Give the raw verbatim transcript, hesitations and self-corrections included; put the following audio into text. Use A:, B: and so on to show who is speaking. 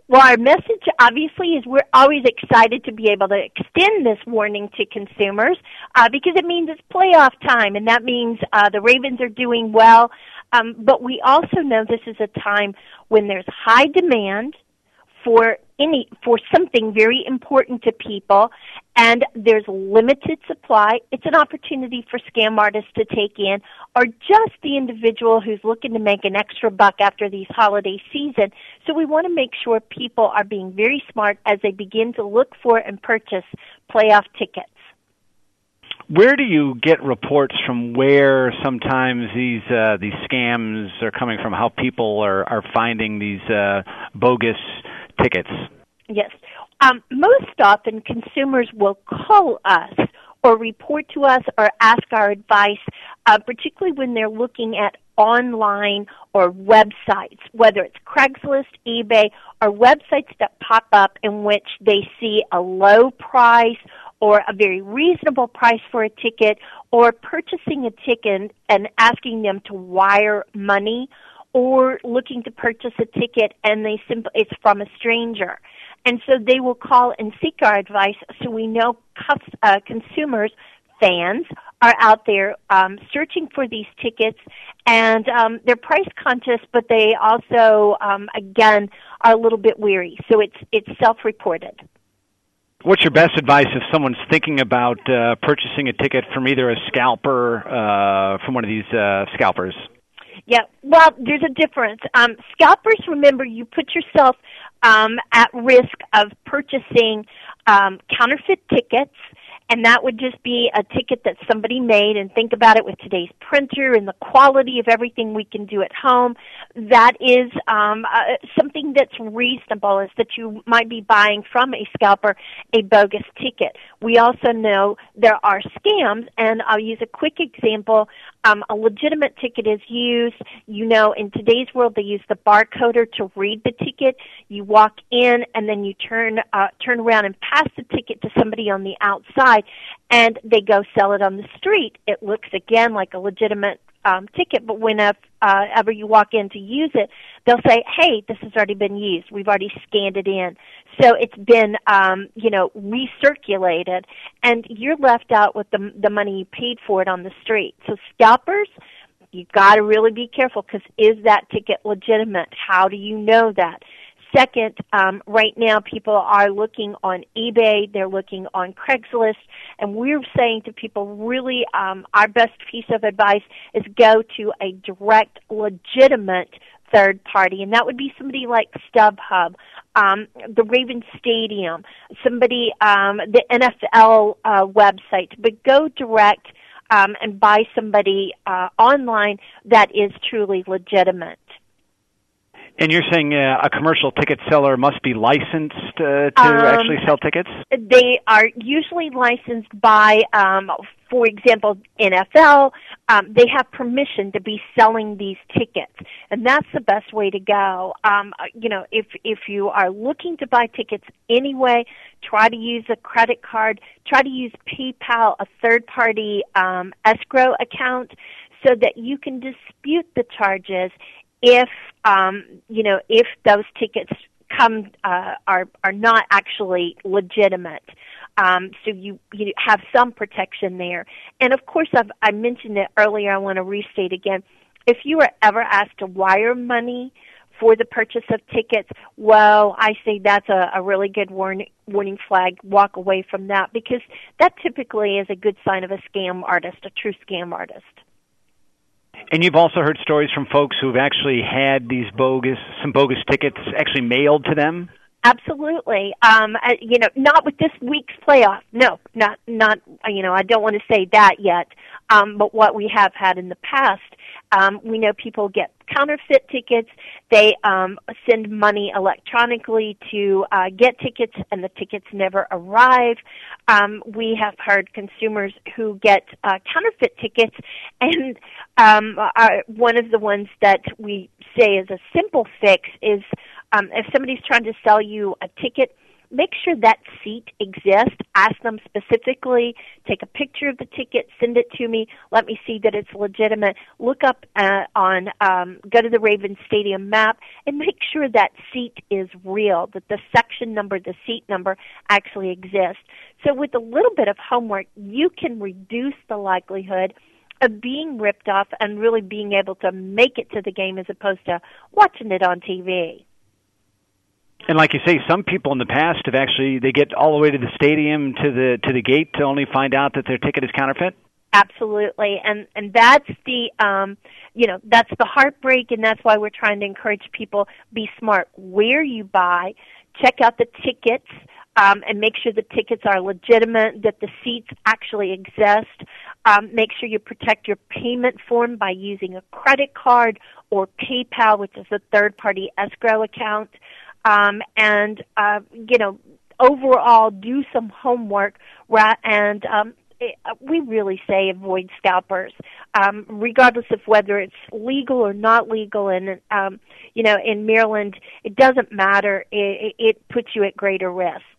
A: Well, our message, obviously, is we're always excited to be able to extend this warning to consumers uh, because it means it's playoff time, and that means uh, the Ravens are doing well. Um, but we also know this is a time when there's high demand for any for something very important to people, and there's limited supply. It's an opportunity for scam artists to take in, or just the individual who's looking to make an extra buck after these holiday season. So we want to make sure people are being very smart as they begin to look for and purchase playoff tickets.
B: Where do you get reports from where sometimes these uh, these scams are coming from, how people are, are finding these uh, bogus tickets?
A: Yes. Um, most often consumers will call us or report to us or ask our advice, uh, particularly when they're looking at online or websites, whether it's Craigslist, eBay, or websites that pop up in which they see a low price or a very reasonable price for a ticket, or purchasing a ticket and asking them to wire money, or looking to purchase a ticket and they simply it's from a stranger. And so they will call and seek our advice so we know uh, consumers, fans, are out there um, searching for these tickets, and um, they're price conscious, but they also, um, again, are a little bit weary. So it's it's self-reported.
B: What's your best advice if someone's thinking about uh, purchasing a ticket from either a scalper, uh, from one of these uh, scalpers?
A: Yeah, well, there's a difference. Um, scalpers, remember, you put yourself um, at risk of purchasing um, counterfeit tickets, and that would just be a ticket that somebody made. And think about it with today's printer and the quality of everything we can do at home. That is um, uh, something that's reasonable, is that you might be buying from a scalper a bogus ticket. We also know there are scams, and I'll use a quick example. Um, a legitimate ticket is used. You know, in today's world, they use the barcoder to read the ticket. You walk in, and then you turn uh, turn around and pass the ticket to somebody on the outside, and they go sell it on the street. It looks, again, like a legitimate um, ticket, but whenever uh, ever you walk in to use it, they'll say, hey, this has already been used. We've already scanned it in. So it's been, um, you know, recirculated, and you're left out with the, the money you paid for it on the street. So scalpers, you've got to really be careful, because is that ticket legitimate? How do you know that? Second, um, right now people are looking on eBay, they're looking on Craigslist, and we're saying to people, really, um, our best piece of advice is go to a direct, legitimate third party, and that would be somebody like StubHub, um, the Ravens Stadium, somebody, um, the N F L uh, website, but go direct um, and buy somebody uh, online that is truly legitimate.
B: And you're saying uh, a commercial ticket seller must be licensed uh, to
A: um,
B: actually sell tickets?
A: They are usually licensed by, um, for example, N F L. Um, they have permission to be selling these tickets, and that's the best way to go. Um, you know, if if you are looking to buy tickets anyway, try to use a credit card. Try to use PayPal, a third-party um, escrow account, so that you can dispute the charges if um, you know if those tickets come uh, are are not actually legitimate. Um, so you you have some protection there. And of course, I've, I mentioned it earlier. I want to restate again. If you are ever asked to wire money for the purchase of tickets, well, I say that's a, a really good warning, warning flag. Walk away from that, because that typically is a good sign of a scam artist, a true scam artist.
B: And you've also heard stories from folks who've actually had these bogus, some bogus tickets actually mailed to them?
A: Absolutely. Um, uh, you know, not with this week's playoff. No, not, not, you know, I don't want to say that yet. Um, but what we have had in the past, um, we know people get counterfeit tickets. They um, send money electronically to uh, get tickets, and the tickets never arrive. Um, we have heard consumers who get uh, counterfeit tickets, and um, are, one of the ones that we say is a simple fix is um, if somebody's trying to sell you a ticket make sure that seat exists. Ask them specifically, take a picture of the ticket, send it to me, let me see that it's legitimate. Look up uh, on, um, go to the Ravens Stadium map and make sure that seat is real, that the section number, the seat number actually exists. So with a little bit of homework, you can reduce the likelihood of being ripped off and really being able to make it to the game as opposed to watching it on T V.
B: And like you say, some people in the past have actually, they get all the way to the stadium, to the to the gate, to only find out that their ticket is counterfeit?
A: Absolutely, and and that's the um, you know that's the heartbreak, and that's why we're trying to encourage people, be smart where you buy, check out the tickets, um, and make sure the tickets are legitimate, that the seats actually exist. Um, make sure you protect your payment form by using a credit card or PayPal, which is a third-party escrow account, um, and uh, you know overall do some homework, right, and um, we really say avoid scalpers, um, regardless of whether it's legal or not legal. And, um, you know, in Maryland, it doesn't matter. It, it puts you at greater risk.